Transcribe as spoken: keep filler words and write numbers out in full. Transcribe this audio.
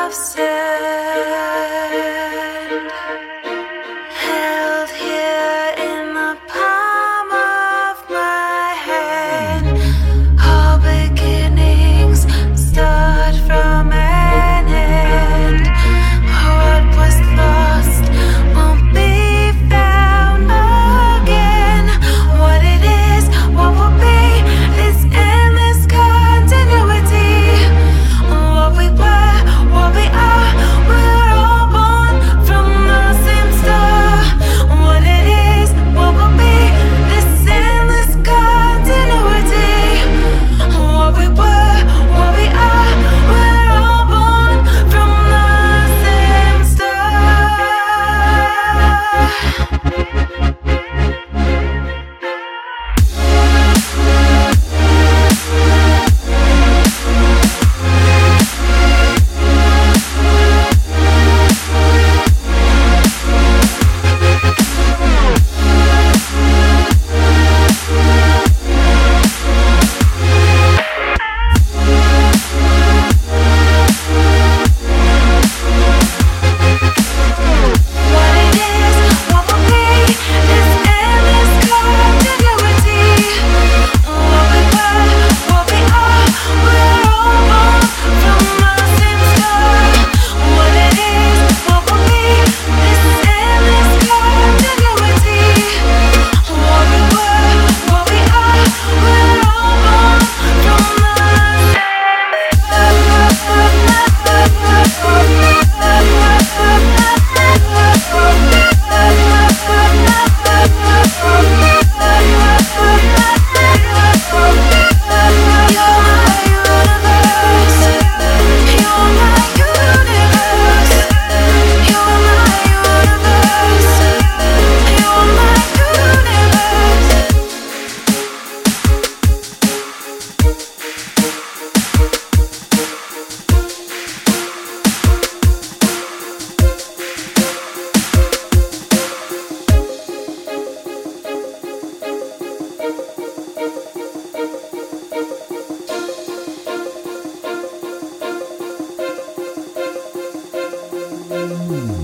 of sand, held here in the palm of my hand. All beginnings start from an end. What was lost won't be found again. What it is, what will be, this endless continuity. What we were, what we are, we're all born from the same star. What it is, what will be, this endless continuity. What we were, what we are, we're all born from the same star. What it is, what will be, this endless continuity. What we were, what we are, we're all born from the same star. What it is, what will be, this endless continuity. What we were, what we are, we're all born from the Mm.